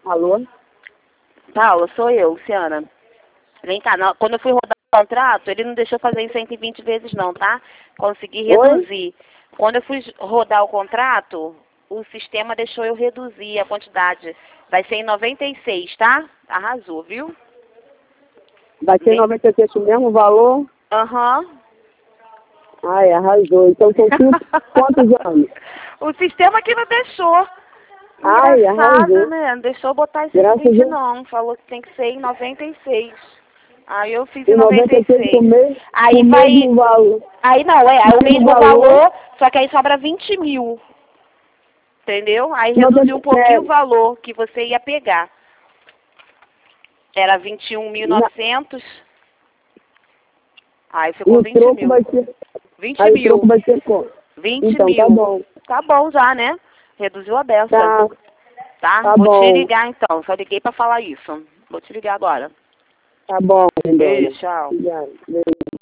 Alô? Paula, sou eu, Luciana. Vem cá, quando eu fui rodar o contrato, ele não deixou fazer em 120 vezes não, tá? Consegui reduzir. Quando eu fui rodar o contrato, o sistema deixou eu reduzir a quantidade. Vai ser em 96, tá? Arrasou, viu? Vai ser 96 o mesmo valor? Aham. Ai, arrasou. Então são quantos anos? O sistema que não deixou. Ai, Engraçado, arrasou. né? Não deixou botar em Graças a 120 Deus. não. Falou que tem que ser em 96. Aí eu fiz E em 96 com 96. Aí o vai. mesmo valor. Aí não, é o mesmo valor. valor, só que aí sobra 20 mil. Entendeu? Aí reduziu um pouquinho o valor que você ia pegar. Era 21.900. Aí ficou 20 mil. Vai ser, 20 aí mil. o troco vai ser quanto? 20 então, mil. Tá bom. Tá bom já, né? Reduziu a beça. Tá. Tá Vou te bom. ligar então. Só liguei pra falar isso. Vou te ligar agora. Tá bom, Beijo, tchau. Obrigada. Beijo.